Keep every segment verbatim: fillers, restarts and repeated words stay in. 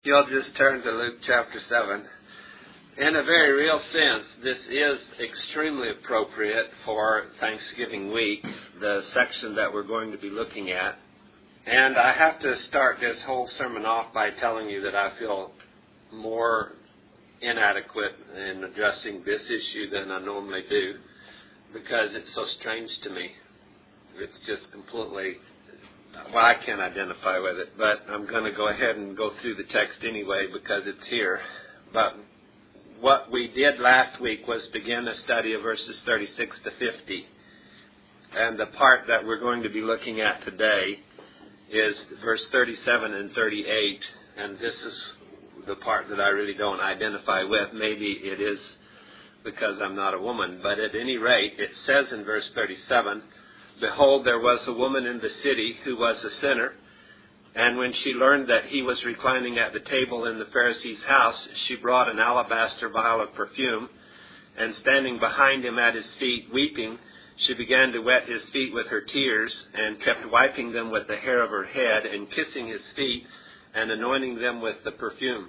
You'll just turn to Luke chapter seven. In a very real sense, this is extremely appropriate for Thanksgiving week, the section that we're going to be looking at. And I have to start this whole sermon off by telling you that I feel more inadequate in addressing this issue than I normally do, because it's so strange to me. It's just completely... Well, I can't identify with it, but I'm going to go ahead and go through the text anyway because it's here. But what we did last week was begin a study of verses thirty-six to fifty. And the part that we're going to be looking at today is verse thirty-seven and thirty-eight. And this is the part that I really don't identify with. Maybe it is because I'm not a woman. But at any rate, it says in verse thirty-seven, "Behold, there was a woman in the city who was a sinner, and when she learned that he was reclining at the table in the Pharisee's house, she brought an alabaster vial of perfume, and standing behind him at his feet, weeping, she began to wet his feet with her tears, and kept wiping them with the hair of her head, and kissing his feet, and anointing them with the perfume."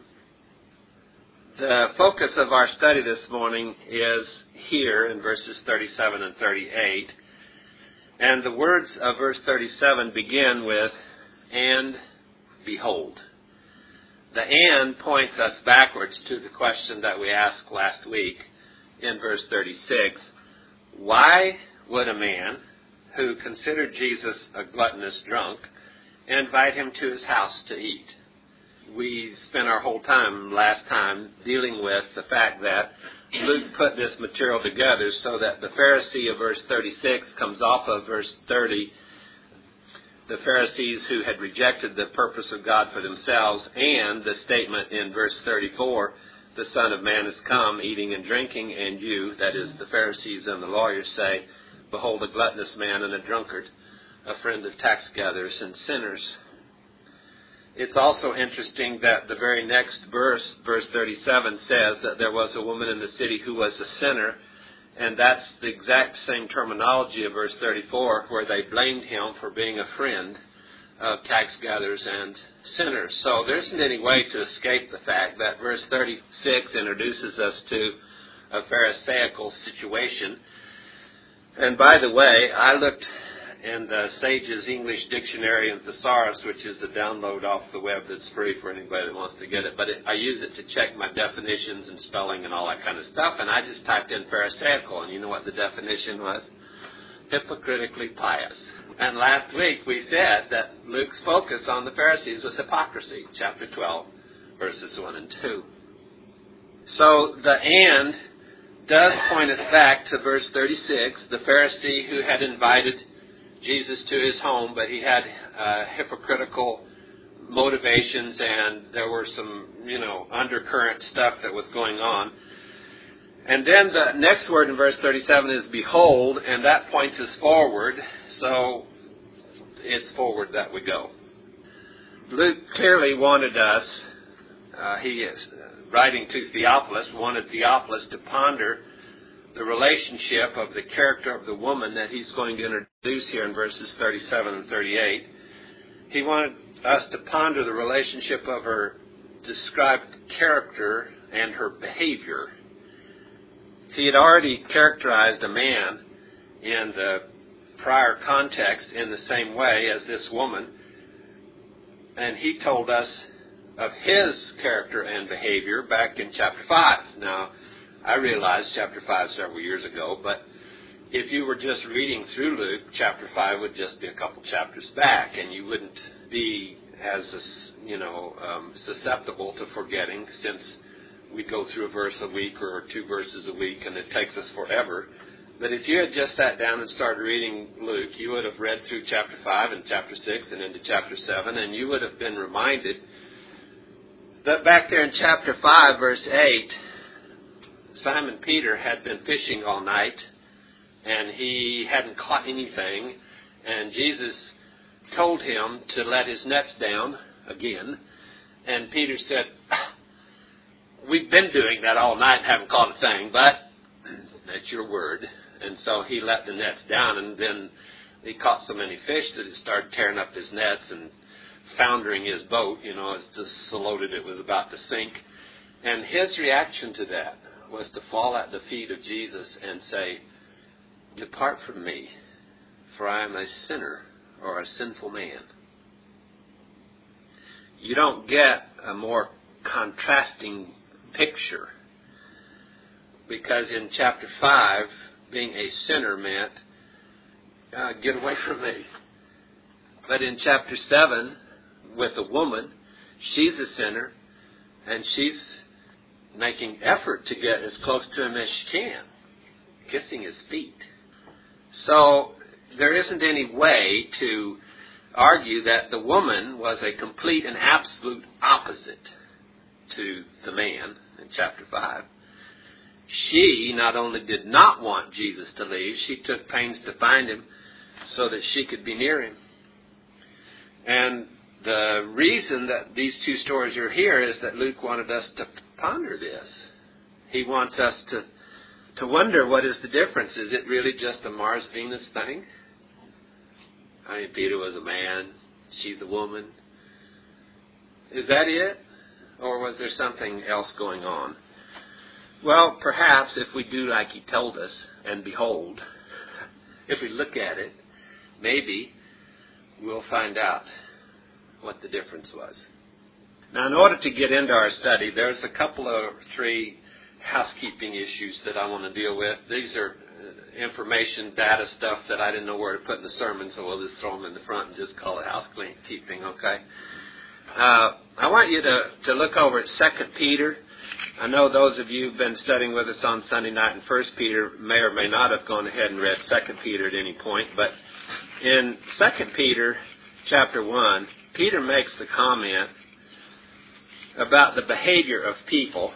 The focus of our study this morning is here in verses thirty-seven and thirty-eight. And the words of verse thirty-seven begin with, "and behold." The "and" points us backwards to the question that we asked last week in verse thirty-six. Why would a man who considered Jesus a gluttonous drunk invite him to his house to eat? We spent our whole time last time dealing with the fact that Luke put this material together so that the Pharisee of verse thirty-six comes off of verse thirty, the Pharisees who had rejected the purpose of God for themselves, and the statement in verse thirty-four, "The Son of Man is come, eating and drinking, and you," that is the Pharisees and the lawyers, say, "Behold a gluttonous man and a drunkard, a friend of tax gatherers and sinners." It's also interesting that the very next verse, verse thirty-seven, says that there was a woman in the city who was a sinner, and that's the exact same terminology of verse thirty-four, where they blamed him for being a friend of tax gatherers and sinners. So there isn't any way to escape the fact that verse thirty-six introduces us to a Pharisaical situation. And by the way, I looked in the Sage's English Dictionary and Thesaurus, which is a download off the web that's free for anybody that wants to get it. But it, I use it to check my definitions and spelling and all that kind of stuff. And I just typed in Pharisaical, and you know what the definition was? Hypocritically pious. And last week we said that Luke's focus on the Pharisees was hypocrisy, chapter twelve, verses one and two. So the "and" does point us back to verse thirty-six, the Pharisee who had invited Jesus to his home, but he had uh, hypocritical motivations, and there were some, you know, undercurrent stuff that was going on. And then the next word in verse thirty-seven is "behold," and that points us forward, so it's forward that we go. Luke clearly wanted us, uh, he is writing to Theophilus, wanted Theophilus to ponder the relationship of the character of the woman that he's going to introduce here in verses thirty-seven and thirty-eight. He wanted us to ponder the relationship of her described character and her behavior. He had already characterized a man in the prior context in the same way as this woman, and he told us of his character and behavior back in chapter five. Now, I realized chapter five several years ago, but if you were just reading through Luke, chapter five would just be a couple chapters back, and you wouldn't be as, you know, um, susceptible to forgetting, since we go through a verse a week or two verses a week, and it takes us forever. But if you had just sat down and started reading Luke, you would have read through chapter five and chapter six and into chapter seven, and you would have been reminded that back there in chapter five, verse eight, Simon Peter had been fishing all night, and he hadn't caught anything, and Jesus told him to let his nets down again, and Peter said, "We've been doing that all night and haven't caught a thing, but that's your word." And so he let the nets down, and then he caught so many fish that it started tearing up his nets, and foundering his boat. You know, it's just so loaded it was about to sink. And his reaction to that was to fall at the feet of Jesus and say, "Depart from me, for I am a sinner," or a sinful man. You don't get a more contrasting picture, because in chapter five, being a sinner meant, uh, get away from me. But in chapter seven, with a woman, she's a sinner, and she's making effort to get as close to him as she can, kissing his feet. So there isn't any way to argue that the woman was a complete and absolute opposite to the man in chapter five. She not only did not want Jesus to leave, she took pains to find him so that she could be near him. And the reason that these two stories are here is that Luke wanted us to ponder this. He wants us to, to wonder, what is the difference? Is it really just a Mars-Venus thing? I mean, Peter was a man, she's a woman. Is that it? Or was there something else going on? Well, perhaps if we do like he told us, and behold, if we look at it, maybe we'll find out what the difference was. Now, in order to get into our study, there's a couple of three housekeeping issues that I want to deal with. These are information, data stuff that I didn't know where to put in the sermon, so we'll just throw them in the front and just call it housekeeping, okay? Uh, I want you to, to look over at Second Peter. I know those of you who've been studying with us on Sunday night in First Peter may or may not have gone ahead and read Second Peter at any point, but in Second Peter chapter one, Peter makes the comment about the behavior of people.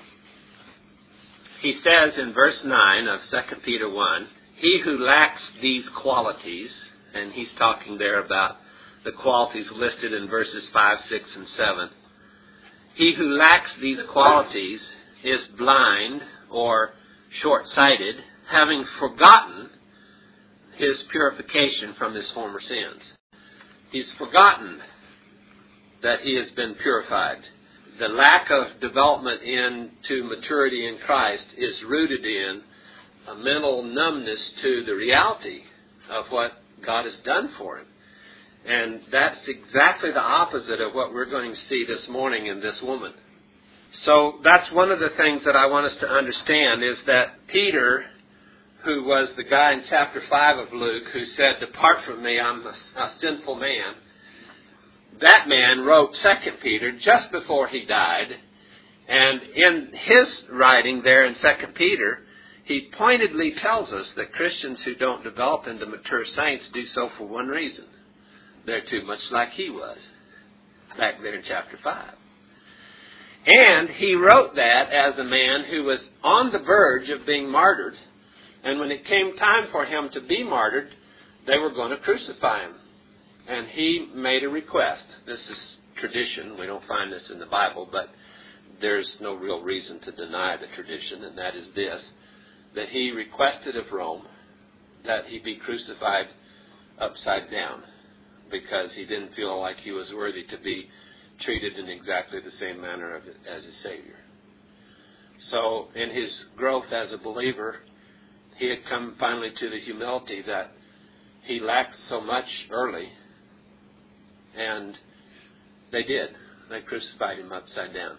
He says in verse nine of Second Peter one, "He who lacks these qualities," and he's talking there about the qualities listed in verses five, six, and seven. "He who lacks these qualities is blind," or short-sighted, "having forgotten his purification from his former sins." He's forgotten that he has been purified. The lack of development into maturity in Christ is rooted in a mental numbness to the reality of what God has done for him. And that's exactly the opposite of what we're going to see this morning in this woman. So that's one of the things that I want us to understand, is that Peter, who was the guy in chapter five of Luke who said, "Depart from me, I'm a, a sinful man," that man wrote Second Peter just before he died. And in his writing there in Second Peter, he pointedly tells us that Christians who don't develop into mature saints do so for one reason. They're too much like he was back there in chapter five. And he wrote that as a man who was on the verge of being martyred. And when it came time for him to be martyred, they were going to crucify him. And he made a request. This is tradition. We don't find this in the Bible, but there's no real reason to deny the tradition, and that is this, that he requested of Rome that he be crucified upside down, because he didn't feel like he was worthy to be treated in exactly the same manner as his Savior. So in his growth as a believer, he had come finally to the humility that he lacked so much early, and they did. They crucified him upside down.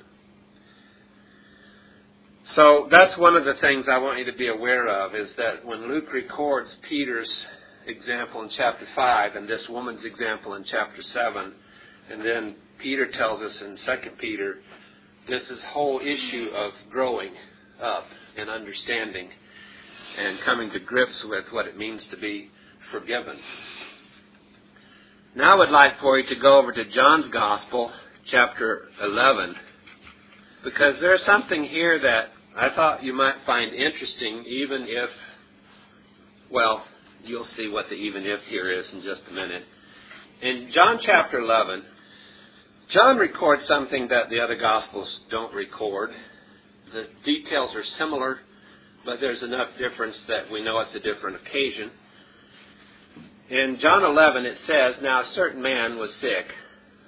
So that's one of the things I want you to be aware of, is that when Luke records Peter's example in chapter five and this woman's example in chapter seven, and then Peter tells us in Second Peter, this is whole issue of growing up and understanding and coming to grips with what it means to be forgiven. Now I would like for you to go over to John's Gospel, chapter eleven, because there's something here that I thought you might find interesting, even if, well, you'll see what the even if here is in just a minute. In John chapter eleven, John records something that the other Gospels don't record. The details are similar, but there's enough difference that we know it's a different occasion. In John eleven it says, "Now a certain man was sick,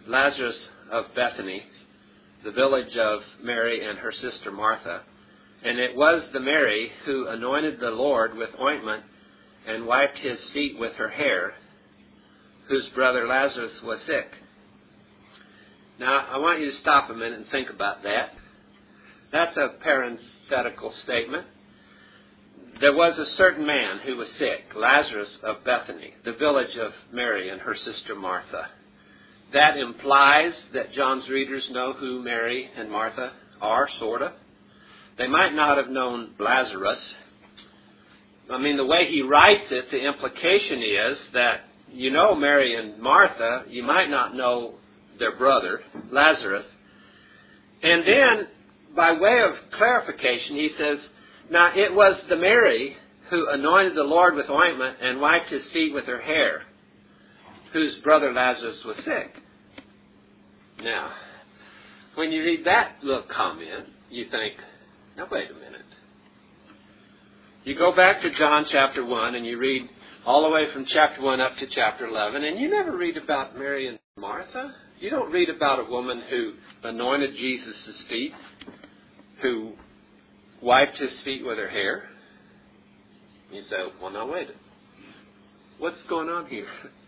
Lazarus of Bethany, the village of Mary and her sister Martha. And it was the Mary who anointed the Lord with ointment and wiped his feet with her hair, whose brother Lazarus was sick. Now, I want you to stop a minute and think about that. That's a parenthetical statement. There was a certain man who was sick, Lazarus of Bethany, the village of Mary and her sister Martha. That implies that John's readers know who Mary and Martha are, sort of. They might not have known Lazarus. I mean, the way he writes it, the implication is that you know Mary and Martha, you might not know their brother, Lazarus. And then, by way of clarification, he says, now it was the Mary who anointed the Lord with ointment and wiped his feet with her hair, whose brother Lazarus was sick. Now, when you read that little comment, you think, now wait a minute. You go back to John chapter one and you read all the way from chapter one up to chapter eleven, and you never read about Mary and Martha. You don't read about a woman who anointed Jesus' feet, who wiped his feet with her hair. You say, well, now wait a minute. What's going on here?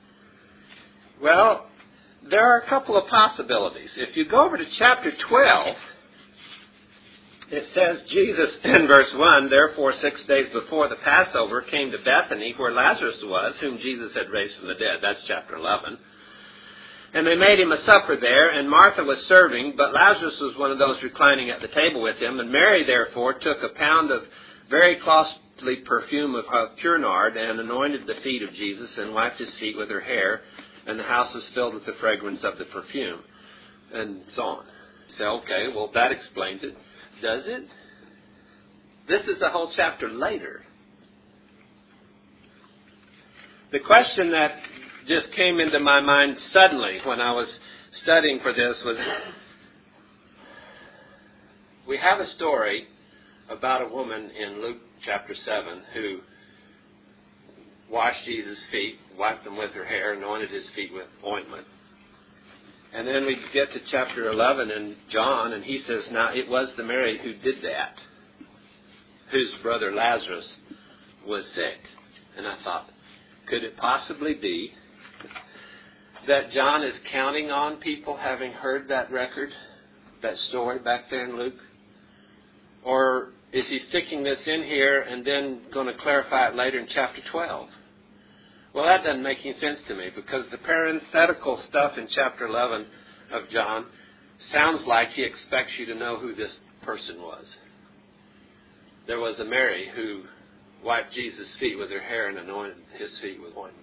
Well, there are a couple of possibilities. If you go over to chapter twelve, it says, Jesus, in verse one, therefore six days before the Passover, came to Bethany, where Lazarus was, whom Jesus had raised from the dead. That's chapter eleven. And they made him a supper there, and Martha was serving, but Lazarus was one of those reclining at the table with him. And Mary, therefore, took a pound of very costly perfume of, of pure nard, and anointed the feet of Jesus, and wiped his feet with her hair, and the house was filled with the fragrance of the perfume, and so on. You say, okay, well, that explains it. Does it? This is a whole chapter later. The question that just came into my mind suddenly when I was studying for this was, we have a story about a woman in Luke chapter seven who washed Jesus' feet, wiped them with her hair, anointed his feet with ointment. And then we get to chapter eleven in John, and he says, now it was the Mary who did that, whose brother Lazarus was sick. And I thought, could it possibly be that John is counting on people having heard that record, that story back there in Luke? Or is he sticking this in here and then going to clarify it later in chapter twelve? Well, that doesn't make any sense to me, because the parenthetical stuff in chapter eleven of John sounds like he expects you to know who this person was. There was a Mary who wiped Jesus' feet with her hair and anointed his feet with ointment.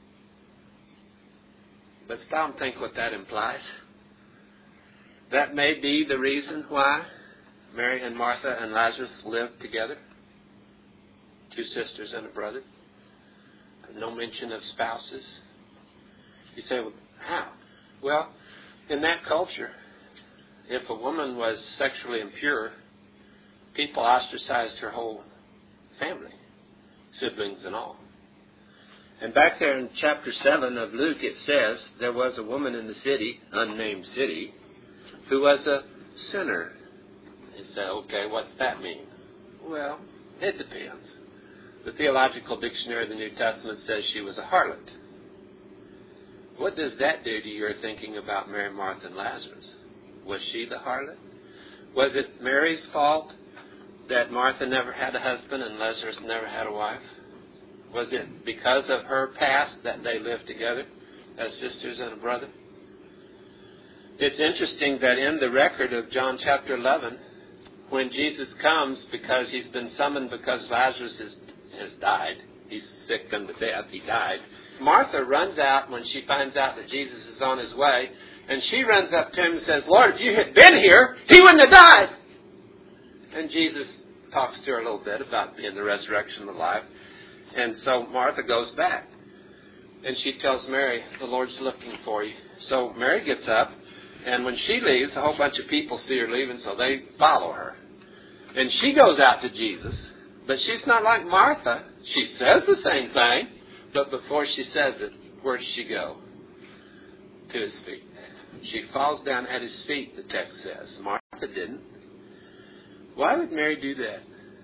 But stop and think what that implies. That may be the reason why Mary and Martha and Lazarus lived together. Two sisters and a brother. No mention of spouses. You say, well, how? Well, in that culture, if a woman was sexually impure, people ostracized her whole family, siblings and all. And back there in chapter seven of Luke, it says, there was a woman in the city, unnamed city, who was a sinner. You say, okay, what's that mean? Well, it depends. The Theological Dictionary of the New Testament says she was a harlot. What does that do to your thinking about Mary, Martha, and Lazarus? Was she the harlot? Was it Mary's fault that Martha never had a husband and Lazarus never had a wife? Was it because of her past that they lived together as sisters and a brother? It's interesting that in the record of John chapter eleven, when Jesus comes, because he's been summoned because Lazarus is has died. He's sick unto death. He died. Martha runs out when she finds out that Jesus is on his way, and she runs up to him and says, Lord, if you had been here, he wouldn't have died. And Jesus talks to her a little bit about being the resurrection of the life. And so Martha goes back, and she tells Mary, the Lord's looking for you. So Mary gets up, and when she leaves, a whole bunch of people see her leaving, so they follow her. And she goes out to Jesus. But she's not like Martha. She says the same thing, but before she says it, where does she go? To his feet. She falls down at his feet, the text says. Martha didn't. Why would Mary do that?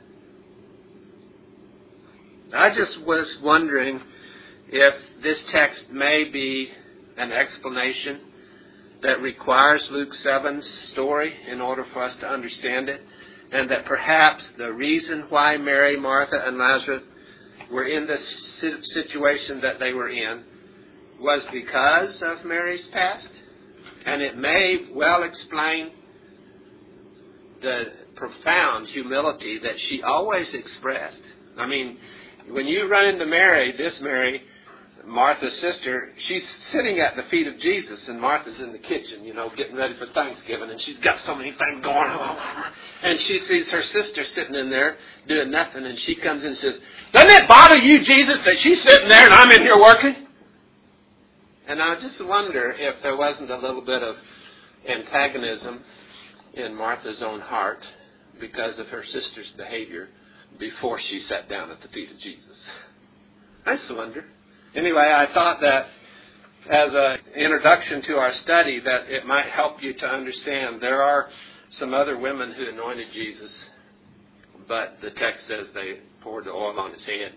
I just was wondering if this text may be an explanation that requires Luke seven's story in order for us to understand it, and that perhaps the reason why Mary, Martha, and Lazarus were in the situation that they were in was because of Mary's past, and it may well explain the profound humility that she always expressed. I mean, when you run into Mary, this Mary, Martha's sister, she's sitting at the feet of Jesus, and Martha's in the kitchen, you know, getting ready for Thanksgiving, and she's got so many things going on. And she sees her sister sitting in there doing nothing, and she comes in and says, "Doesn't it bother you, Jesus, that she's sitting there and I'm in here working?" And I just wonder if there wasn't a little bit of antagonism in Martha's own heart because of her sister's behavior before she sat down at the feet of Jesus. I just wonder. Anyway, I thought that as an introduction to our study that it might help you to understand there are some other women who anointed Jesus, but the text says they poured the oil on his head.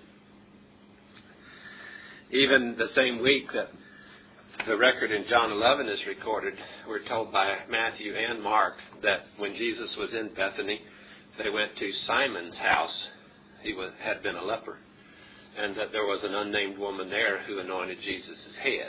Even the same week that the record in John eleven is recorded, we're told by Matthew and Mark that when Jesus was in Bethany, they went to Simon's house. He was, had been a leper. And that there was an unnamed woman there who anointed Jesus' head.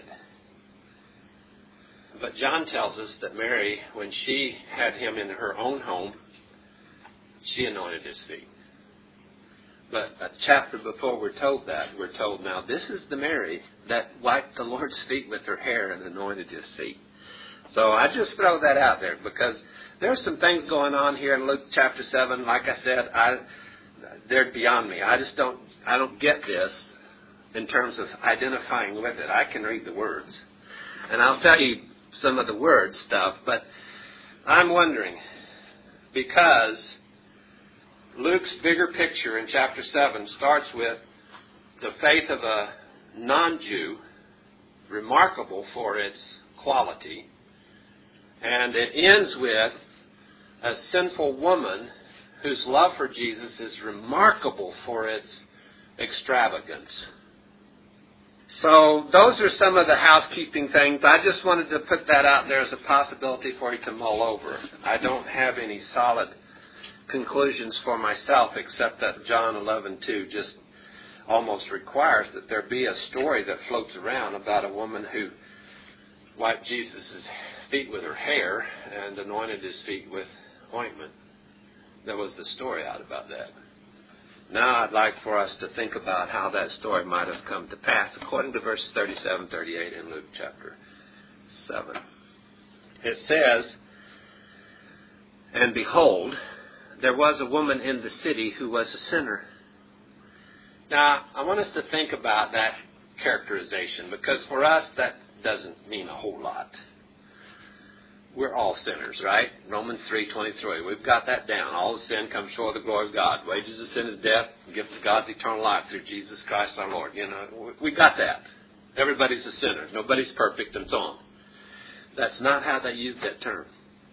But John tells us that Mary, when she had him in her own home, she anointed his feet. But a chapter before we're told that, we're told now, this is the Mary that wiped the Lord's feet with her hair and anointed his feet. So I just throw that out there because there's some things going on here in Luke chapter seven. Like I said, I, they're beyond me. I just don't, I don't get this in terms of identifying with it. I can read the words. And I'll tell you some of the word stuff, but I'm wondering, because Luke's bigger picture in chapter seven starts with the faith of a non-Jew, remarkable for its quality, and it ends with a sinful woman whose love for Jesus is remarkable for its extravagance. So those are some of the housekeeping things. I just wanted to put that out there as a possibility for you to mull over. I don't have any solid conclusions for myself except that John eleven two just almost requires that there be a story that floats around about a woman who wiped Jesus' feet with her hair and anointed his feet with ointment. There was the story out about that. Now I'd like for us to think about how that story might have come to pass according to verse thirty-seven, thirty-eight in Luke chapter seven. It says, "And behold, there was a woman in the city who was a sinner." Now, I want us to think about that characterization because for us that doesn't mean a whole lot. We're all sinners, right? Romans three twenty-three. We've got that down. All sin comes short of the glory of God. Wages of sin is death. The gift of God is eternal life through Jesus Christ our Lord. You know, we got that. Everybody's a sinner. Nobody's perfect and so on. That's not how they use that term.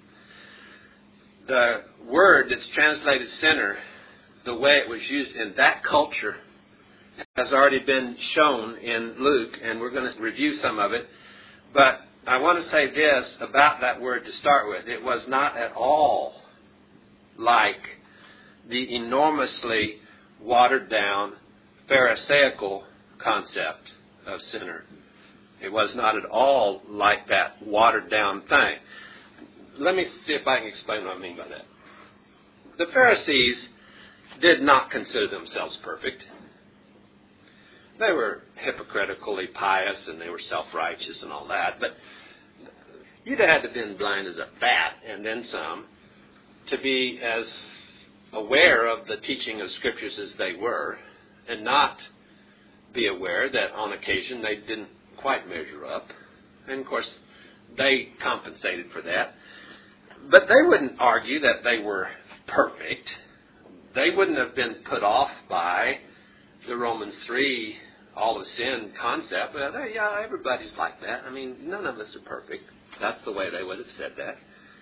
The word that's translated sinner, the way it was used in that culture, has already been shown in Luke, and we're going to review some of it. But I want to say this about that word to start with. It was not at all like the enormously watered down Pharisaical concept of sinner. It was not at all like that watered down thing. Let me see if I can explain what I mean by that. The Pharisees did not consider themselves perfect. They were hypocritically pious and they were self-righteous and all that. But you'd have had to have been blind as a bat and then some to be as aware of the teaching of Scriptures as they were and not be aware that on occasion they didn't quite measure up. And of course, they compensated for that. But they wouldn't argue that they were perfect. They wouldn't have been put off by the Romans three, all of sin concept. Well, yeah, everybody's like that. I mean, none of us are perfect. That's the way they would have said that.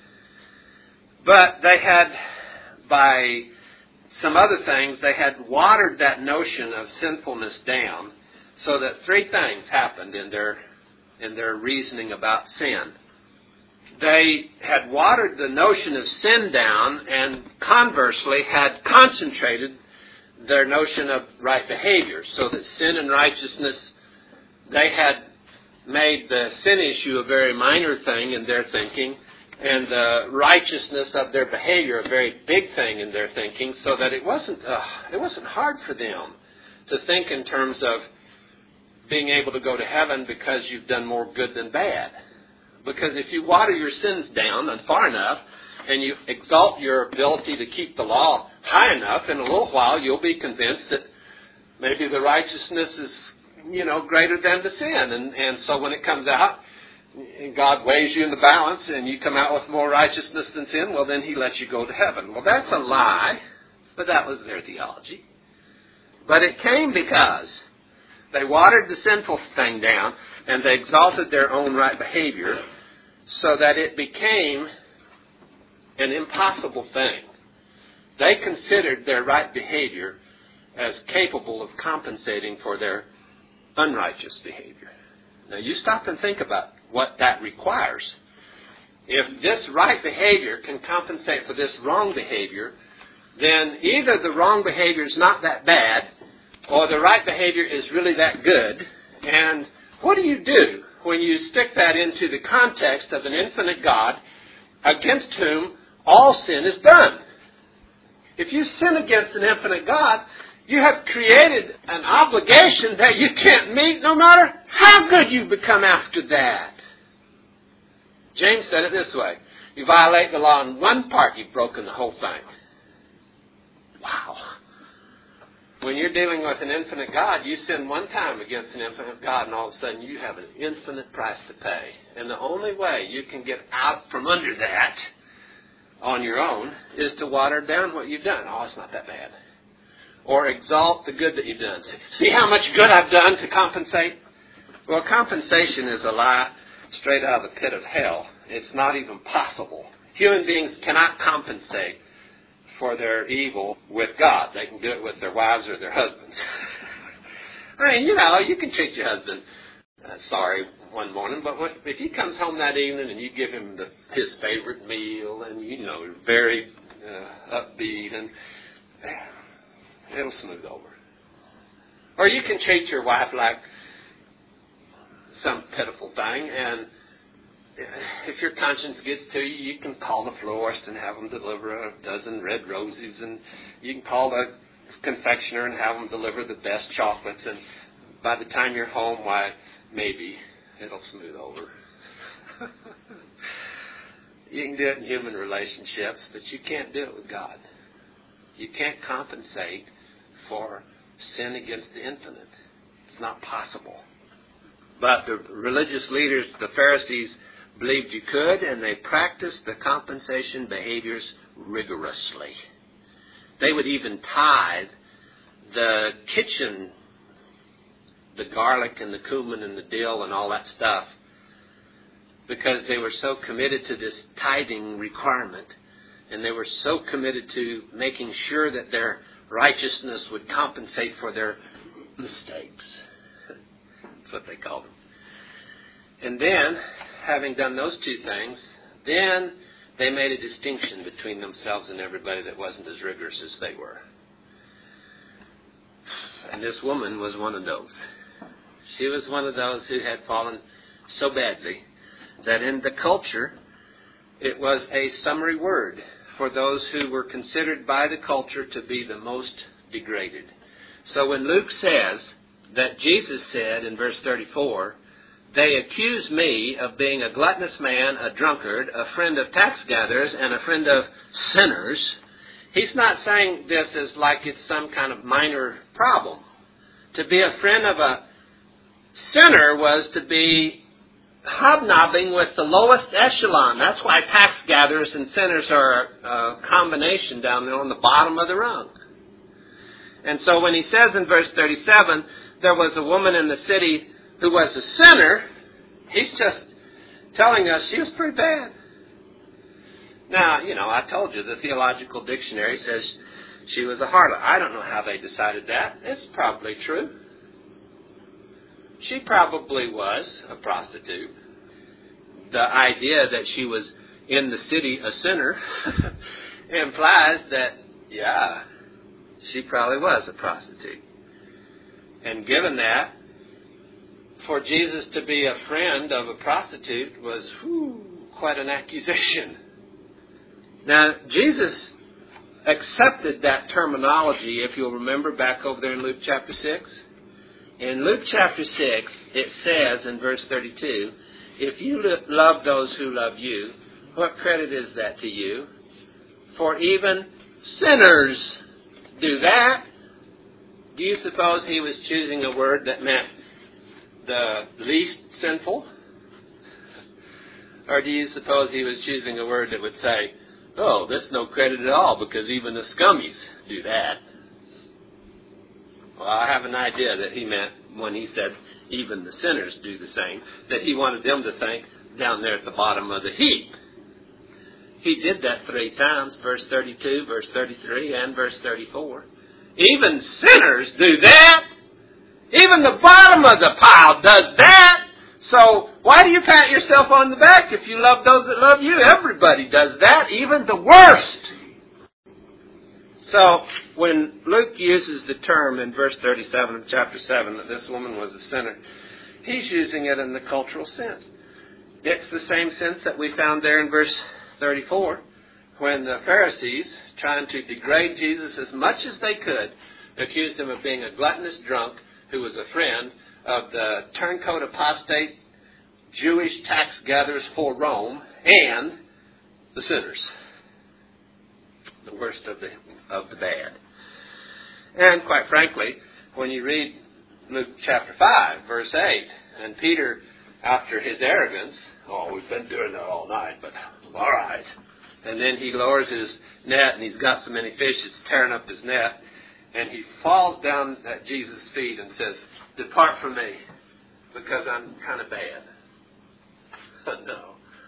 But they had, by some other things, they had watered that notion of sinfulness down so that three things happened in their in their reasoning about sin. They had watered the notion of sin down and conversely had concentrated their notion of right behavior, so that sin and righteousness, they had made the sin issue a very minor thing in their thinking, and the righteousness of their behavior a very big thing in their thinking, so that it wasn't uh, it wasn't hard for them to think in terms of being able to go to heaven because you've done more good than bad. Because if you water your sins down and far enough, and you exalt your ability to keep the law high enough, in a little while you'll be convinced that maybe the righteousness is, you know, greater than the sin. And, and so when it comes out, and God weighs you in the balance, and you come out with more righteousness than sin, well, then He lets you go to heaven. Well, that's a lie, but that was their theology. But it came because they watered the sinful thing down, and they exalted their own right behavior, so that it became an impossible thing. They considered their right behavior as capable of compensating for their unrighteous behavior. Now, you stop and think about what that requires. If this right behavior can compensate for this wrong behavior, then either the wrong behavior is not that bad, or the right behavior is really that good. And what do you do when you stick that into the context of an infinite God against whom all sin is done? If you sin against an infinite God, you have created an obligation that you can't meet no matter how good you become after that. James said it this way: you violate the law in one part, you've broken the whole thing. Wow. When you're dealing with an infinite God, you sin one time against an infinite God, and all of a sudden you have an infinite price to pay. And the only way you can get out from under that on your own is to water down what you've done. Oh, it's not that bad. Or exalt the good that you've done. See how much good I've done to compensate? Well, compensation is a lie straight out of the pit of hell. It's not even possible. Human beings cannot compensate for their evil with God. They can do it with their wives or their husbands. I mean, you know, you can treat your husband uh, sorry one morning, but what, if he comes home that evening and you give him the, his favorite meal, and, you know, very uh, upbeat, and uh, it'll smooth over. Or you can treat your wife like some pitiful thing, and if your conscience gets to you, you can call the florist and have them deliver a dozen red roses, and you can call the confectioner and have them deliver the best chocolates, and by the time you're home, why, maybe it'll smooth over. You can do it in human relationships, but you can't do it with God. You can't compensate for sin against the infinite. It's not possible. But the religious leaders, the Pharisees, believed you could, and they practiced the compensation behaviors rigorously. They would even tithe the kitchen, the garlic and the cumin and the dill and all that stuff, because they were so committed to this tithing requirement, and they were so committed to making sure that their righteousness would compensate for their mistakes. That's what they called them. And then, having done those two things, then they made a distinction between themselves and everybody that wasn't as rigorous as they were. And this woman was one of those. She was one of those who had fallen so badly that in the culture, it was a summary word for those who were considered by the culture to be the most degraded. So when Luke says that Jesus said in verse thirty-four, "They accuse me of being a gluttonous man, a drunkard, a friend of tax gatherers, and a friend of sinners," he's not saying this as like it's some kind of minor problem. To be a friend of a sinner was to be hobnobbing with the lowest echelon. That's why tax gatherers and sinners are a combination down there on the bottom of the rung. And so when he says in verse thirty-seven, there was a woman in the city who was a sinner, he's just telling us she was pretty bad. Now, you know, I told you the Theological Dictionary says she was a harlot. I don't know how they decided that. It's probably true. She probably was a prostitute. The idea that she was in the city a sinner implies that, yeah, she probably was a prostitute. And given that, for Jesus to be a friend of a prostitute was whew, quite an accusation. Now, Jesus accepted that terminology, if you'll remember, back over there in Luke chapter six. In Luke chapter six, it says in verse thirty-two, if you love those who love you, what credit is that to you? For even sinners do that. Do you suppose he was choosing a word that meant the least sinful? Or do you suppose he was choosing a word that would say, oh, that's no credit at all because even the scummies do that? Well, I have an idea that he meant when he said even the sinners do the same, that he wanted them to think down there at the bottom of the heap. He did that three times, verse thirty-two, verse thirty-three, and verse thirty-four. Even sinners do that. Even the bottom of the pile does that. So why do you pat yourself on the back if you love those that love you? Everybody does that, even the worst. So when Luke uses the term in verse thirty-seven of chapter seven that this woman was a sinner, he's using it in the cultural sense. It's the same sense that we found there in verse thirty-four, when the Pharisees, trying to degrade Jesus as much as they could, accused him of being a gluttonous drunk who was a friend of the turncoat apostate Jewish tax gatherers for Rome and the sinners, the worst of the of the bad. And quite frankly, when you read Luke chapter five, verse eight, and Peter, after his arrogance, oh, we've been doing that all night, but all right. And then he lowers his net, and he's got so many fish, it's tearing up his net. And he falls down at Jesus' feet and says, depart from me, because I'm kind of bad. No.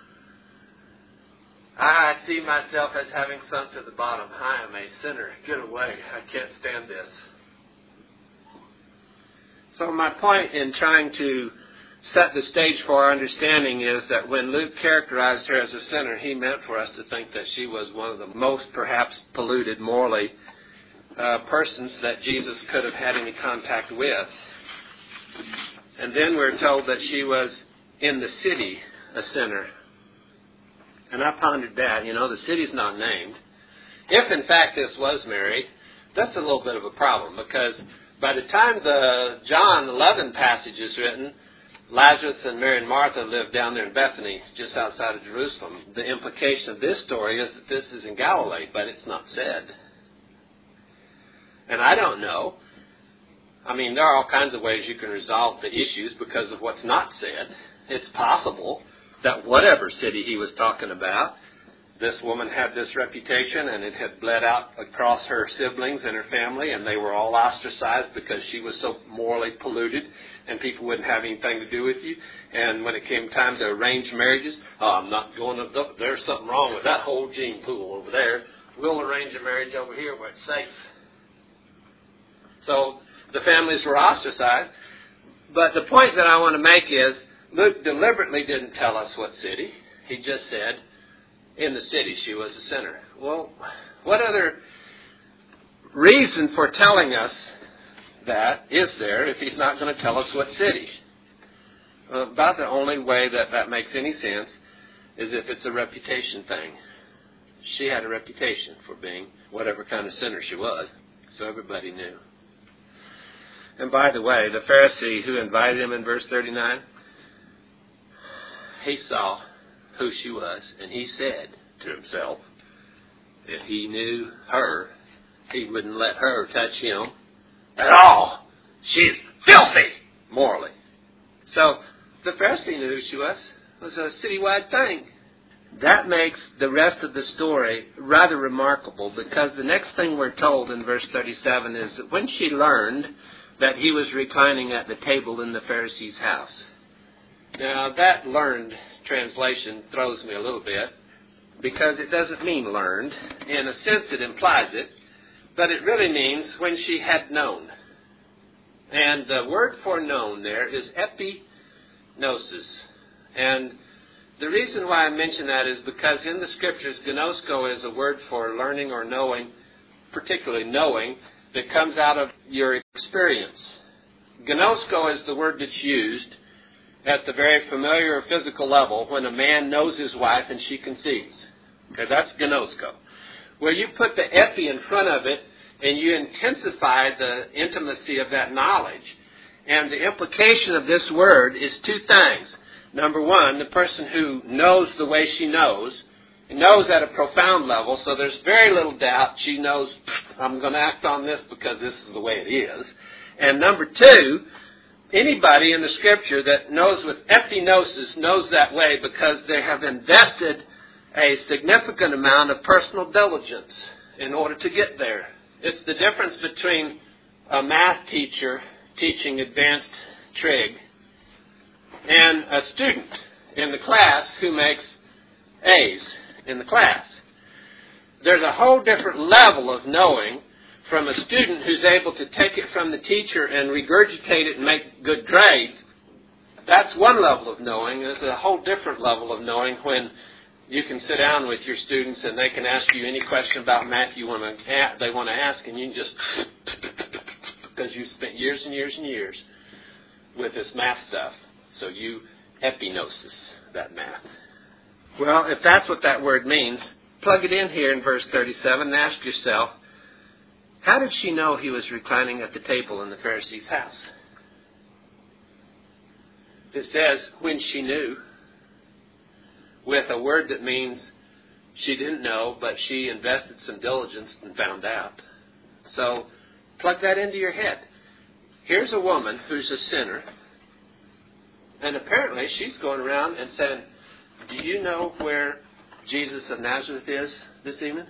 I see myself as having sunk to the bottom. I am a sinner. Get away. I can't stand this. So my point in trying to set the stage for our understanding is that when Luke characterized her as a sinner, he meant for us to think that she was one of the most perhaps polluted morally uh, persons that Jesus could have had any contact with. And then we're told that she was in the city a sinner. And I pondered that. You know, the city's not named. If, in fact, this was Mary, that's a little bit of a problem, because by the time the John eleven passage is written, Lazarus and Mary and Martha lived down there in Bethany, just outside of Jerusalem. The implication of this story is that this is in Galilee, but it's not said. And I don't know. I mean, there are all kinds of ways you can resolve the issues because of what's not said. It's possible that whatever city he was talking about, this woman had this reputation and it had bled out across her siblings and her family, and they were all ostracized because she was so morally polluted and people wouldn't have anything to do with you. And when it came time to arrange marriages, oh, I'm not going to, there's something wrong with that whole gene pool over there. We'll arrange a marriage over here where it's safe. So the families were ostracized. But the point that I want to make is, Luke deliberately didn't tell us what city. He just said, in the city she was a sinner. Well, what other reason for telling us that is there if he's not going to tell us what city? Well, about the only way that that makes any sense is if it's a reputation thing. She had a reputation for being whatever kind of sinner she was, so everybody knew. And by the way, the Pharisee who invited him in verse thirty-nine, he saw who she was, and he said to himself, if he knew her, he wouldn't let her touch him at all. She's filthy, morally. So the Pharisee knew who she was. It was a citywide thing. That makes the rest of the story rather remarkable, because the next thing we're told in verse thirty-seven is that when she learned that he was reclining at the table in the Pharisee's house. Now, that learned translation throws me a little bit because it doesn't mean learned. In a sense, it implies it, but it really means when she had known. And the word for known there is epignosis. And the reason why I mention that is because in the Scriptures, gnosko is a word for learning or knowing, particularly knowing, that comes out of your experience. Gnosko is the word that's used at the very familiar or physical level when a man knows his wife and she conceives. Okay, that's gnosko. Where you put the epi in front of it and you intensify the intimacy of that knowledge. And the implication of this word is two things. Number one, the person who knows the way she knows, knows at a profound level, so there's very little doubt she knows, I'm going to act on this because this is the way it is. And number two, anybody in the Scripture that knows with epignosis knows that way because they have invested a significant amount of personal diligence in order to get there. It's the difference between a math teacher teaching advanced trig and a student in the class who makes A's in the class. There's a whole different level of knowing from a student who's able to take it from the teacher and regurgitate it and make good grades. That's one level of knowing. There's a whole different level of knowing when you can sit down with your students and they can ask you any question about math you want to they want to ask, and you can just because you spent years and years and years with this math stuff. So you epignosis that math. Well, if that's what that word means, plug it in here in verse thirty-seven and ask yourself, how did she know he was reclining at the table in the Pharisee's house? It says, when she knew, with a word that means she didn't know, but she invested some diligence and found out. So, plug that into your head. Here's a woman who's a sinner, and apparently she's going around and saying, do you know where Jesus of Nazareth is this evening?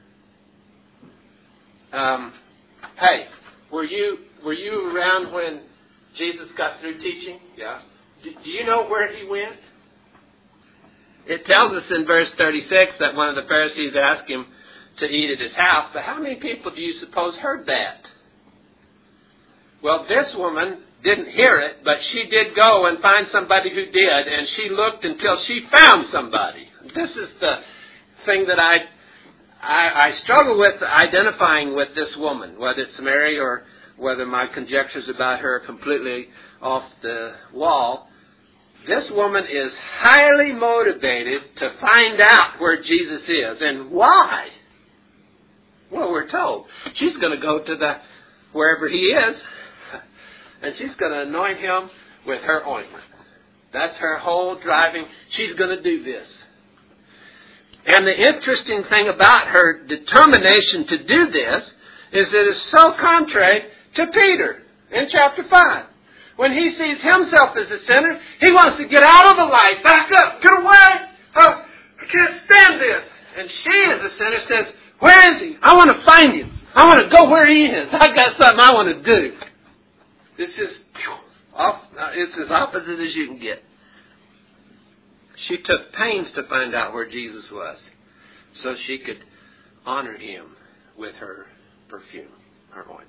Um, hey, were you were you around when Jesus got through teaching? Yeah. Do, do you know where he went? It tells us in verse thirty-six that one of the Pharisees asked him to eat at his house, but how many people do you suppose heard that? Well, this woman didn't hear it, but she did go and find somebody who did, and she looked until she found somebody. This is the thing that I, I, I struggle with identifying with this woman, whether it's Mary or whether my conjectures about her are completely off the wall. This woman is highly motivated to find out where Jesus is. And why? Well, we're told she's going to go to the wherever he is, and she's going to anoint him with her ointment. That's her whole driving. She's going to do this. And the interesting thing about her determination to do this is that it's so contrary to Peter in chapter five. When he sees himself as a sinner, he wants to get out of the light, back up, get away. Oh, I can't stand this. And she, as a sinner, says, where is he? I want to find him. I want to go where he is. I got something I want to do. This is off, it's as opposite as you can get. She took pains to find out where Jesus was so she could honor him with her perfume, her ointment.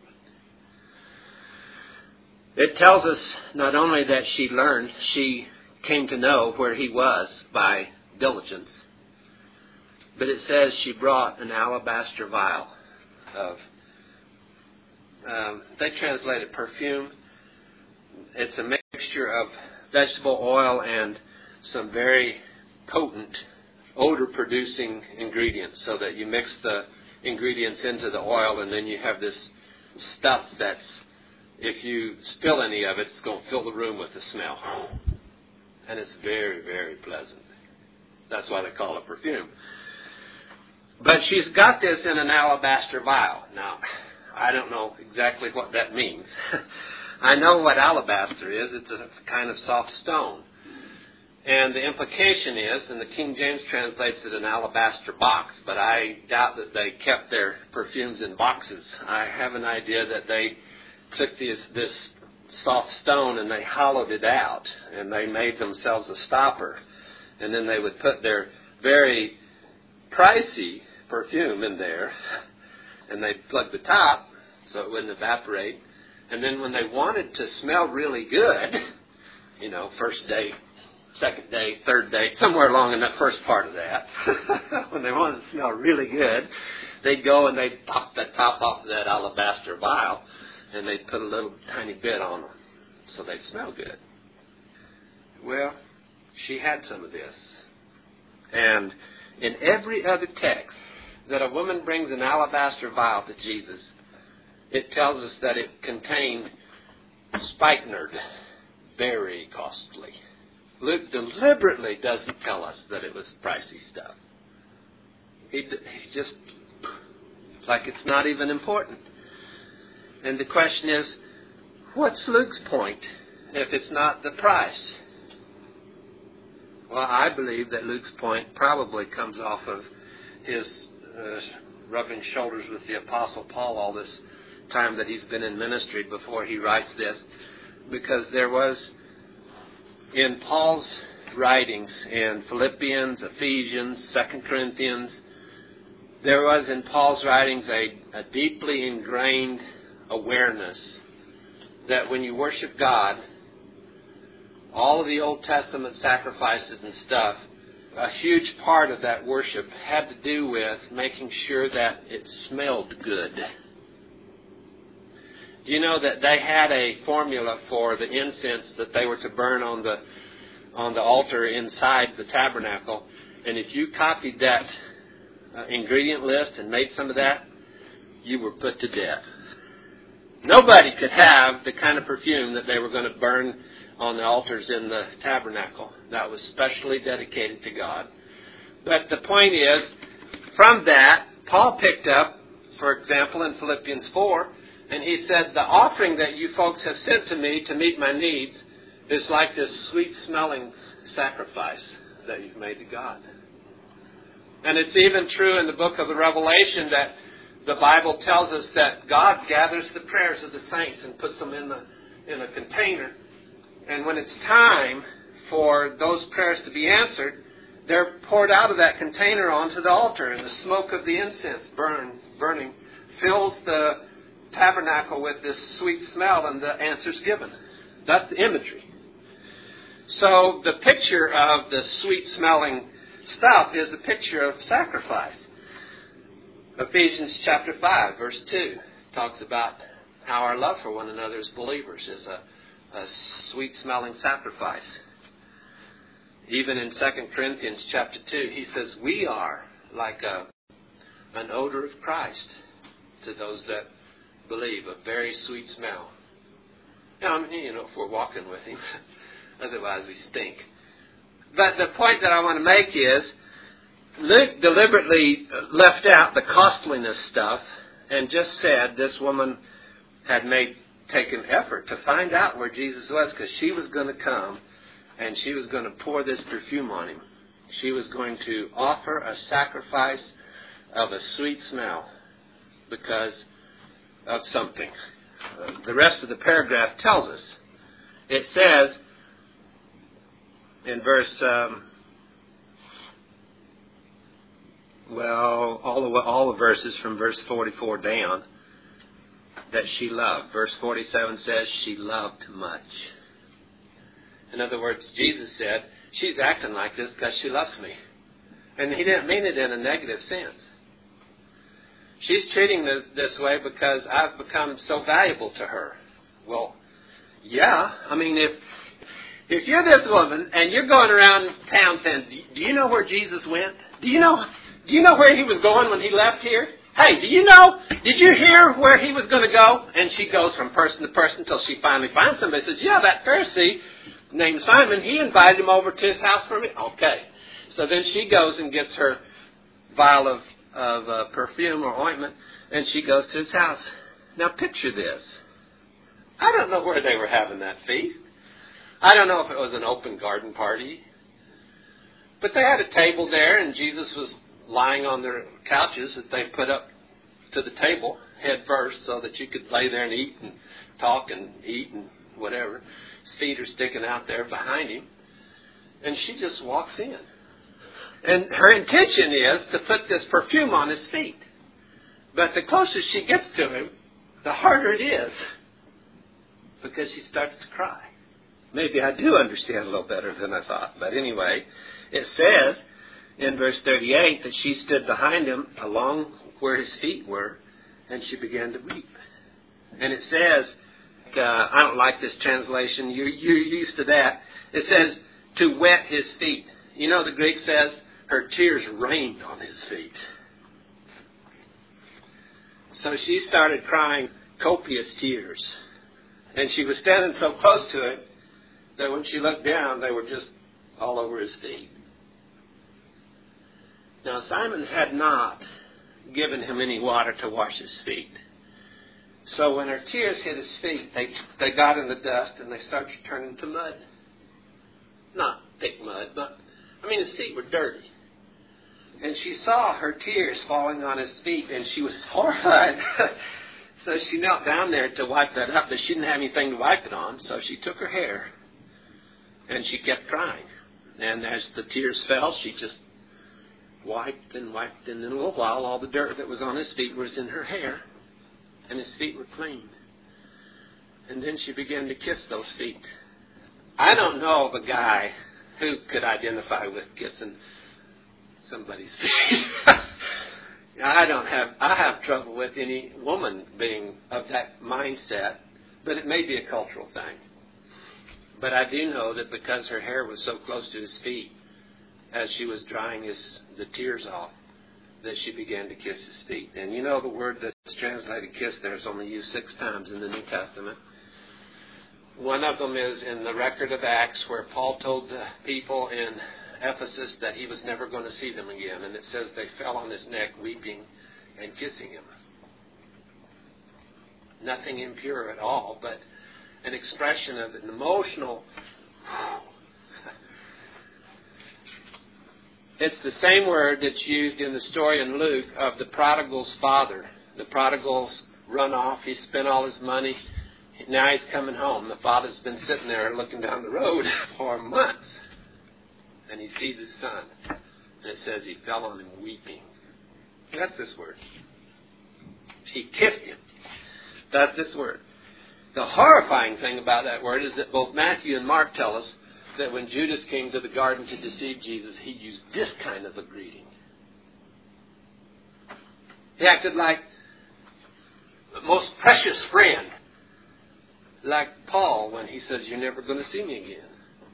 It tells us not only that she learned, she came to know where he was by diligence, but it says she brought an alabaster vial of, um, they translate it perfume. It's a mixture of vegetable oil and some very potent odor-producing ingredients, so that you mix the ingredients into the oil and then you have this stuff that's, if you spill any of it, it's going to fill the room with the smell. And it's very, very pleasant. That's why they call it perfume. But she's got this in an alabaster vial. Now, I don't know exactly what that means. I know what alabaster is. It's a kind of soft stone. And the implication is, and the King James translates it an alabaster box, but I doubt that they kept their perfumes in boxes. I have an idea that they took this, this soft stone and they hollowed it out, and they made themselves a stopper. And then they would put their very pricey perfume in there, and they'd plug the top so it wouldn't evaporate. And then when they wanted to smell really good, you know, first date, second date, third date, somewhere along in that first part of that, when they wanted to smell really good, they'd go and they'd pop the top off of that alabaster vial, and they'd put a little tiny bit on them so they'd smell good. Well, she had some of this. And in every other text that a woman brings an alabaster vial to Jesus, it tells us that it contained spikenard, very costly. Luke deliberately doesn't tell us that it was pricey stuff. He, he just, like it's not even important. And the question is, what's Luke's point if it's not the price? Well, I believe that Luke's point probably comes off of his uh, rubbing shoulders with the Apostle Paul all this time that he's been in ministry before he writes this, because there was in Paul's writings in Philippians, Ephesians, Second Corinthians, there was in Paul's writings a, a deeply ingrained awareness that when you worship God, all of the Old Testament sacrifices and stuff, a huge part of that worship had to do with making sure that it smelled good. Do you know that they had a formula for the incense that they were to burn on the on the altar inside the tabernacle? And if you copied that uh, ingredient list and made some of that, you were put to death. Nobody could have the kind of perfume that they were going to burn on the altars in the tabernacle. That was specially dedicated to God. But the point is, from that, Paul picked up, for example, in Philippians four, and he said, the offering that you folks have sent to me to meet my needs is like this sweet-smelling sacrifice that you've made to God. And it's even true in the book of the Revelation that the Bible tells us that God gathers the prayers of the saints and puts them in the in a container. And when it's time for those prayers to be answered, they're poured out of that container onto the altar, and the smoke of the incense burn, burning fills the tabernacle with this sweet smell, and the answer's given. That's the imagery. So the picture of the sweet-smelling stuff is a picture of sacrifice. Ephesians chapter five, verse two, talks about how our love for one another as believers is a, a sweet-smelling sacrifice. Even in Second Corinthians chapter two, he says, we are like a, an odor of Christ to those that believe, a very sweet smell. Now, I mean, you know, if we're walking with him, otherwise we stink. But the point that I want to make is, Luke deliberately left out the costliness stuff and just said this woman had made taken effort to find out where Jesus was, because she was going to come and she was going to pour this perfume on him. She was going to offer a sacrifice of a sweet smell because of something. Uh, the rest of the paragraph tells us. It says in verse, um, well, all the, all the verses from verse forty-four down, that she loved. Verse forty-seven says she loved much. In other words, Jesus said, she's acting like this because she loves me. And he didn't mean it in a negative sense. She's treating me this way because I've become so valuable to her. Well, yeah. I mean, if if you're this woman and you're going around town saying, do you know where Jesus went? Do you know do you know where he was going when he left here? Hey, do you know? Did you hear where he was going to go? And she goes from person to person until she finally finds somebody and says, yeah, that Pharisee named Simon, he invited him over to his house for me. Okay. So then she goes and gets her vial of, of uh, perfume or ointment, and she goes to his house. Now picture this. I don't know where they were having that feast. I don't know if it was an open garden party. But they had a table there, and Jesus was lying on their couches that they put up to the table head first so that you could lay there and eat and talk and eat and whatever. His feet are sticking out there behind him. And she just walks in. And her intention is to put this perfume on his feet. But the closer she gets to him, the harder it is. Because she starts to cry. Maybe I do understand a little better than I thought. But anyway, it says in verse thirty-eight that she stood behind him along where his feet were, and she began to weep. And it says, uh, I don't like this translation. You're, you're used to that. It says, to wet his feet. You know, the Greek says, her tears rained on his feet. So she started crying copious tears. And she was standing so close to it that when she looked down, they were just all over his feet. Now, Simon had not given him any water to wash his feet. So when her tears hit his feet, they they got in the dust and they started to turn into mud. Not thick mud, but, I mean, his feet were dirty. And she saw her tears falling on his feet, and she was horrified. So she knelt down there to wipe that up, but she didn't have anything to wipe it on, so she took her hair, and she kept crying. And as the tears fell, she just wiped and wiped, and in a little while, all the dirt that was on his feet was in her hair, and his feet were clean. And then she began to kiss those feet. I don't know of a guy who could identify with kissing somebody's feet. I don't have, I have trouble with any woman being of that mindset, but it may be a cultural thing. But I do know that because her hair was so close to his feet, as she was drying his, the tears off, that she began to kiss his feet. And you know the word that's translated kiss there is only used six times in the New Testament. One of them is in the record of Acts where Paul told the people in Ephesus that he was never going to see them again. And it says they fell on his neck weeping and kissing him. Nothing impure at all, but an expression of an emotional... It's the same word that's used in the story in Luke of the prodigal's father. The prodigal's run off. He spent all his money. Now he's coming home. The father's been sitting there looking down the road for months. And he sees his son. And it says he fell on him weeping. That's this word. He kissed him. That's this word. The horrifying thing about that word is that both Matthew and Mark tell us that when Judas came to the garden to deceive Jesus, he used this kind of a greeting. He acted like the most precious friend. Like Paul when he says, you're never going to see me again.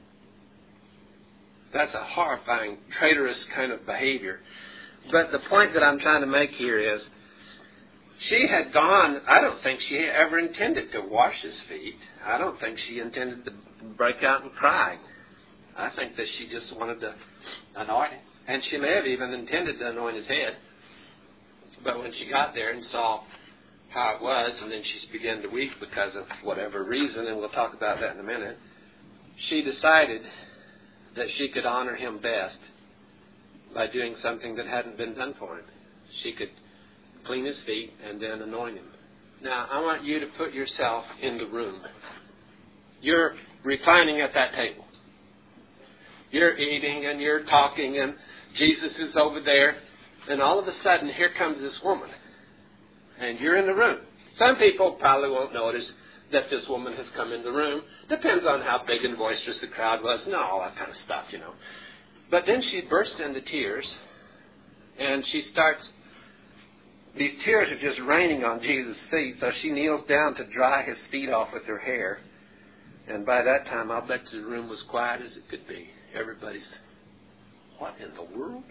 That's a horrifying, traitorous kind of behavior. But the point that I'm trying to make here is, she had gone, I don't think she ever intended to wash his feet. I don't think she intended to break out and cry. I think that she just wanted to anoint him. And she may have even intended to anoint his head. But when she got there and saw how it was, and then she began to weep because of whatever reason, and we'll talk about that in a minute, she decided that she could honor him best by doing something that hadn't been done for him. She could clean his feet and then anoint him. Now, I want you to put yourself in the room. You're reclining at that table. You're eating and you're talking and Jesus is over there. And all of a sudden, here comes this woman. And you're in the room. Some people probably won't notice that this woman has come in the room. Depends on how big and boisterous the crowd was and all that kind of stuff, you know. But then she bursts into tears. And she starts... These tears are just raining on Jesus' feet. So she kneels down to dry his feet off with her hair. And by that time, I'll bet the room was quiet as it could be. Everybody's, what in the world?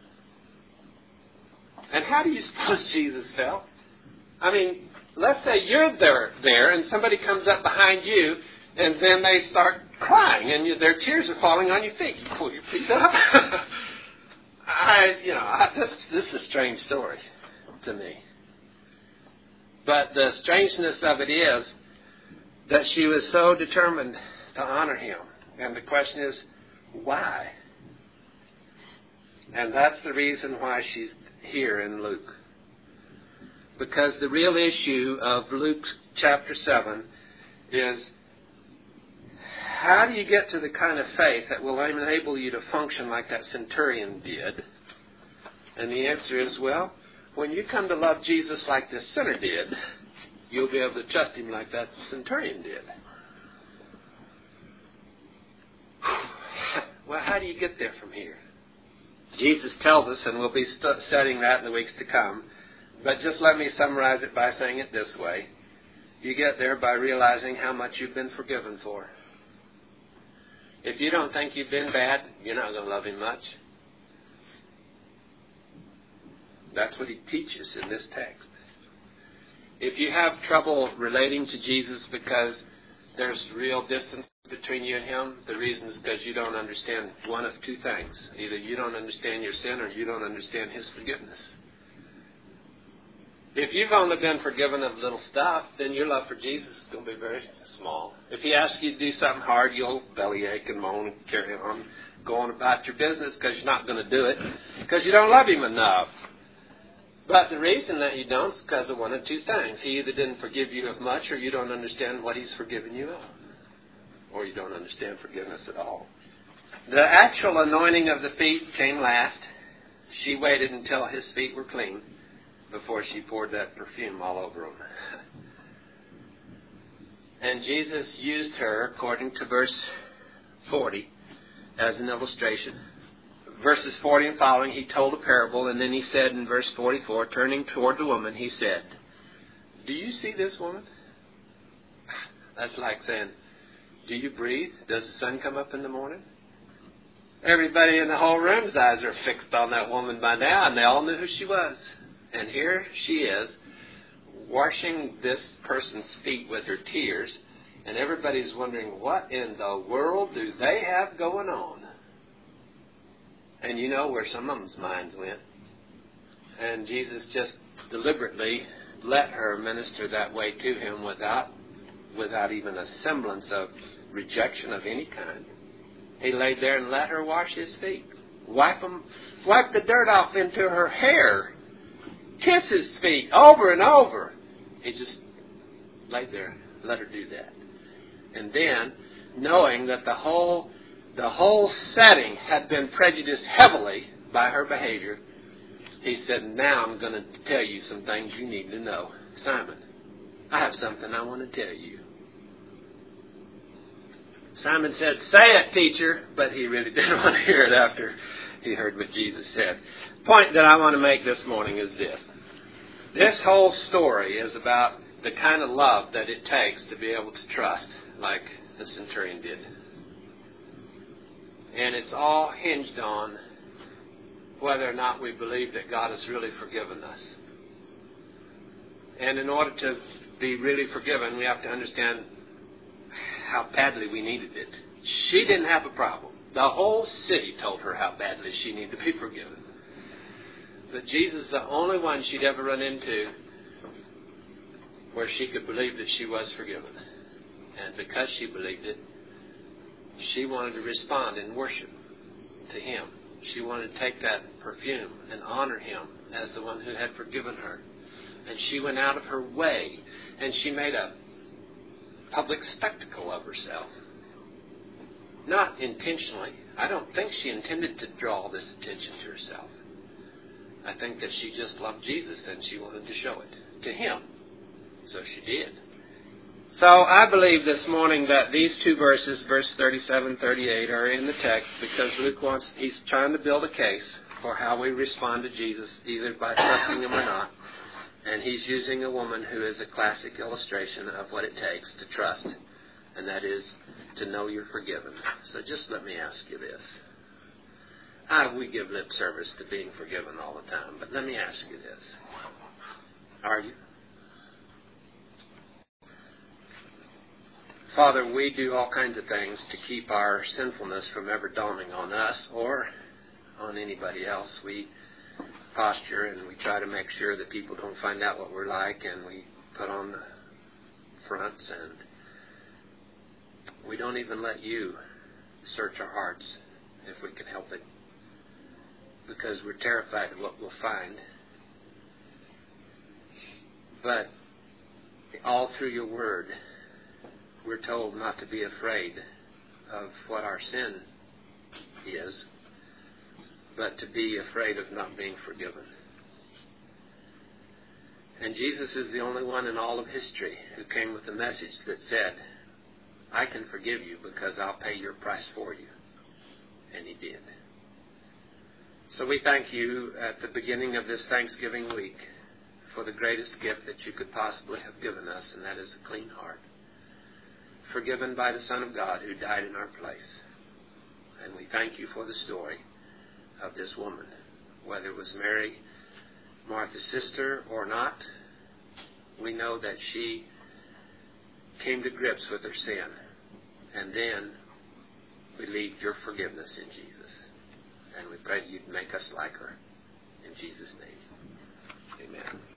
And how do you suppose Jesus felt? I mean, let's say you're there, there and somebody comes up behind you, and then they start crying, and you, their tears are falling on your feet. You pull your feet up. I, you know, I, this, this is a strange story to me. But the strangeness of it is that she was so determined to honor him. And the question is, why? And that's the reason why she's here in Luke. Because the real issue of Luke chapter seven is how do you get to the kind of faith that will enable you to function like that centurion did? And the answer is, well, when you come to love Jesus like this sinner did, you'll be able to trust him like that centurion did. Well, how do you get there from here? Jesus tells us, and we'll be st- studying that in the weeks to come, but just let me summarize it by saying it this way. You get there by realizing how much you've been forgiven for. If you don't think you've been bad, you're not going to love him much. That's what he teaches in this text. If you have trouble relating to Jesus because there's real distance between you and him, the reason is because you don't understand one of two things. Either you don't understand your sin or you don't understand his forgiveness. If you've only been forgiven of little stuff, then your love for Jesus is going to be very small. If he asks you to do something hard, you'll bellyache and moan and carry on going about your business because you're not going to do it because you don't love him enough. But the reason that you don't is because of one of two things. He either didn't forgive you of much or you don't understand what he's forgiven you of. Or you don't understand forgiveness at all. The actual anointing of the feet came last. She waited until his feet were clean before she poured that perfume all over them. And Jesus used her, according to verse forty, as an illustration. Verses forty and following, he told a parable, and then he said in verse forty-four, turning toward the woman, he said, "Do you see this woman?" That's like saying, "Do you breathe? Does the sun come up in the morning?" Everybody in the whole room's eyes are fixed on that woman by now, and they all knew who she was. And here she is, washing this person's feet with her tears, and everybody's wondering, what in the world do they have going on? And you know where some of them's minds went. And Jesus just deliberately let her minister that way to him without, without even a semblance of rejection of any kind. He laid there and let her wash his feet. Wipe them, wipe the dirt off into her hair. Kiss his feet over and over. He just laid there and let her do that. And then, knowing that the whole the whole setting had been prejudiced heavily by her behavior, he said, "Now I'm going to tell you some things you need to know. Simon, I have something I want to tell you." Simon said, "Say it, teacher," but he really didn't want to hear it after he heard what Jesus said. The point that I want to make this morning is this. This whole story is about the kind of love that it takes to be able to trust like the centurion did. And it's all hinged on whether or not we believe that God has really forgiven us. And in order to be really forgiven, we have to understand how badly we needed it. She didn't have a problem. The whole city told her how badly she needed to be forgiven. But Jesus is the only one she'd ever run into where she could believe that she was forgiven. And because she believed it, she wanted to respond in worship to him. She wanted to take that perfume and honor him as the one who had forgiven her. And she went out of her way and she made a public spectacle of herself. Not intentionally. I don't think she intended to draw this attention to herself. I think that she just loved Jesus and she wanted to show it to him. So she did. So I believe this morning that these two verses, verse thirty-seven, thirty-eight, are in the text because Luke wants, he's trying to build a case for how we respond to Jesus, either by trusting him or not. And he's using a woman who is a classic illustration of what it takes to trust, and that is to know you're forgiven. So just let me ask you this. Ah, we give lip service to being forgiven all the time, but let me ask you this. Are you? Father, we do all kinds of things to keep our sinfulness from ever dawning on us or on anybody else. We posture and we try to make sure that people don't find out what we're like, and we put on the fronts, and we don't even let you search our hearts if we can help it, because we're terrified of what we'll find. But all through your word, we're told not to be afraid of what our sin is, but to be afraid of not being forgiven. And Jesus is the only one in all of history who came with a message that said, I can forgive you because I'll pay your price for you. And he did. So we thank you at the beginning of this Thanksgiving week for the greatest gift that you could possibly have given us, and that is a clean heart, forgiven by the Son of God who died in our place. And we thank you for the story of this woman, whether it was Mary, Martha's sister, or not. We know that she came to grips with her sin and then believed your forgiveness in Jesus. And we pray you'd make us like her. In Jesus' name, amen.